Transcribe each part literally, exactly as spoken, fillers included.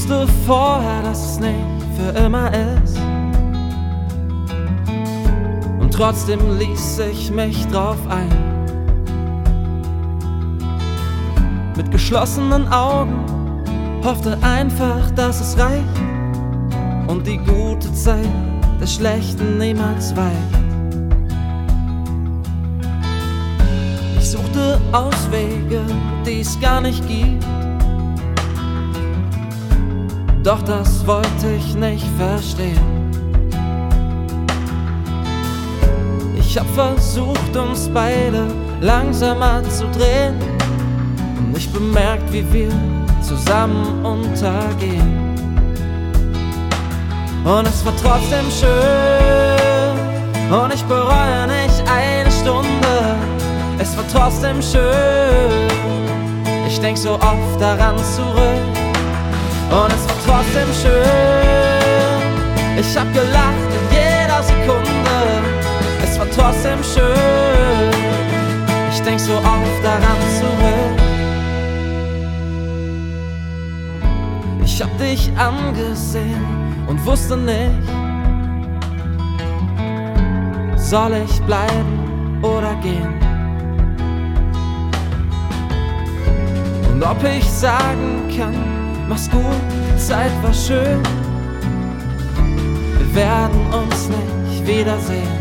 wusste vorher, dass es nicht für immer ist. Und trotzdem ließ ich mich drauf ein. Mit geschlossenen Augen hoffte einfach, dass es reicht und die gute Zeit der schlechten niemals weicht. Ich suchte Auswege, die es gar nicht gibt, doch das wollte ich nicht verstehen. Ich hab versucht, uns beide langsamer zu drehen und nicht bemerkt, wie wir zusammen untergehen. Und es war trotzdem schön und ich bereue nicht eine Stunde. Es war trotzdem schön, ich denk so oft daran zurück. Und es war trotzdem schön, ich hab gelacht in jeder Sekunde. Es war trotzdem schön, ich denk so oft daran zurück. Ich hab dich angesehen und wusste nicht, soll ich bleiben oder gehen? Und ob ich sagen kann, mach's gut, die Zeit war schön, wir werden uns nicht wiedersehen.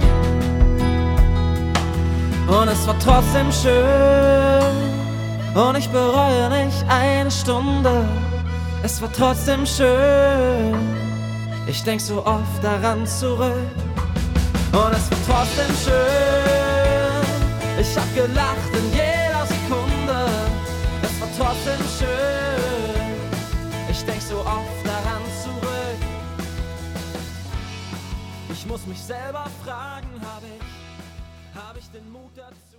Und es war trotzdem schön und ich bereue nicht eine Stunde. Es war trotzdem schön, ich denk so oft daran zurück. Und es war trotzdem schön, ich hab gelacht in jeder Sekunde. Es war trotzdem schön, ich denk so oft daran zurück. Ich muss mich selber fragen, hab ich, hab ich den Mut dazu?